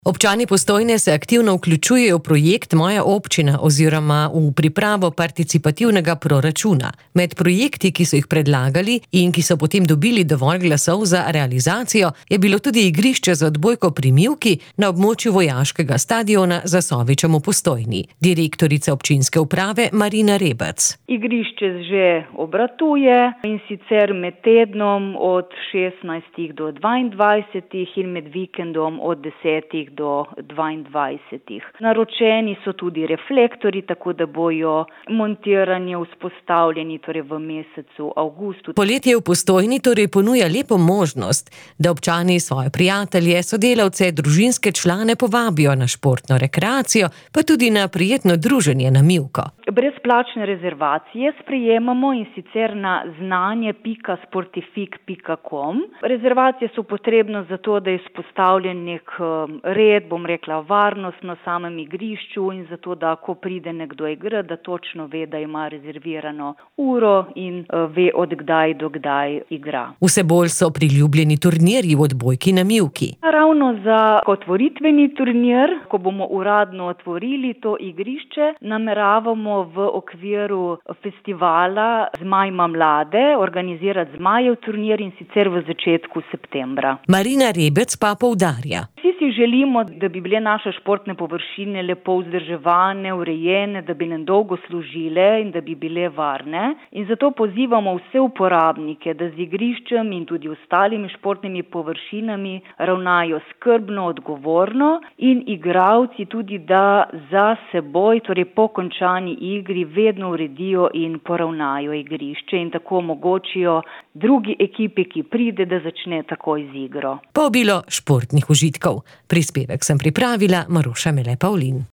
Občani Postojne se aktivno vključujejo v projekt Moja občina oziroma v pripravo participativnega proračuna. Med projekti, ki so jih predlagali in ki so potem dobili dovolj glasov za realizacijo, je bilo tudi igrišče za odbojko pri Mivki na območju vojaškega stadiona za Sovičem v Postojni. Direktorica občinske uprave Marina Rebec. Igrišče že obratuje in sicer med tednom od 16 do 22 in med vikendom od 10 do 22. Naročeni so tudi reflektorji, tako da bojo montirani, vzpostavljeni torej v mesecu avgustu. Poletje v Postojni torej ponuja lepo možnost, da občani svoje prijatelje, sodelavce, družinske člane povabijo na športno rekreacijo, pa tudi na prijetno druženje na Mivko. Brezplačne rezervacije sprejemamo in sicer na znanje.sportifik.com. Rezervacije so potrebne zato, da je vzpostavljen nek red, bom rekla varnost na samem igrišču in zato, da ko pride nekdo igrat, da točno ve, da ima rezervirano uro in ve od kdaj do kdaj igra. Vse bolj so priljubljeni turnirji v odbojki na Mivki. Ravno za otvoritveni turnir, ko bomo uradno otvorili to igrišče, nameravamo v okviru festivala Zmaj ima mlade organizirati Zmajev turnir in sicer v začetku septembra. Marina Rebec pa poudarja. Vsi si želimo, da bi bile naše športne površine lepo vzdrževane, urejene, da bi nam dolgo služile in da bi bile varne. In zato pozivamo vse uporabnike, da z igriščem in tudi ostalimi športnimi površinami ravnajo skrbno, odgovorno in igralci tudi, da za seboj, torej po končani igri, vedno uredijo in poravnajo igrišče in tako omogočijo drugi ekipi, ki pride, da začne takoj z igro. Pa obilo športnih užitkov. Prispevek sem pripravila Maruša Mele Pavlin.